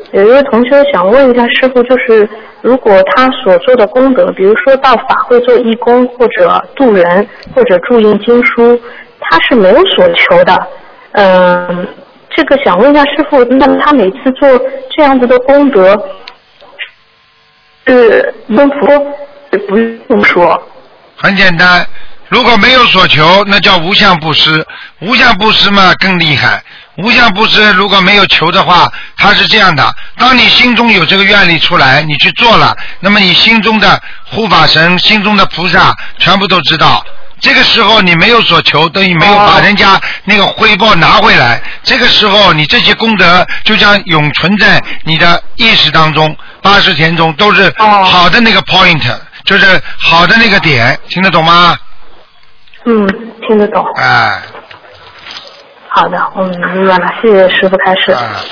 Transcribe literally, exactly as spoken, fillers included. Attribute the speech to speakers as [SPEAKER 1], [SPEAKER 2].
[SPEAKER 1] 有一位同学想问一下师父，就是如果他所做的功德，比如说到法会做义工，或者渡人，或者注印经书，他是没有所求的。嗯，这个想问一下师父，那他每次做这样子的功德，是跟佛不用说？
[SPEAKER 2] 很简单，如果没有所求，那叫无相布施。无相布施嘛更厉害。无相布施如果没有求的话，它是这样的，当你心中有这个愿力出来，你去做了，那么你心中的护法神、心中的菩萨全部都知道。这个时候你没有所求，等于没有把人家那个回报拿回来，这个时候你这些功德就将永存在你的意识当中，八十田中都是好的那个 point， 就是好的那个点，听得懂吗？
[SPEAKER 1] 嗯，听得懂。
[SPEAKER 2] 哎。
[SPEAKER 1] 好的，嗯，明白了，谢谢师父开示。
[SPEAKER 2] 哎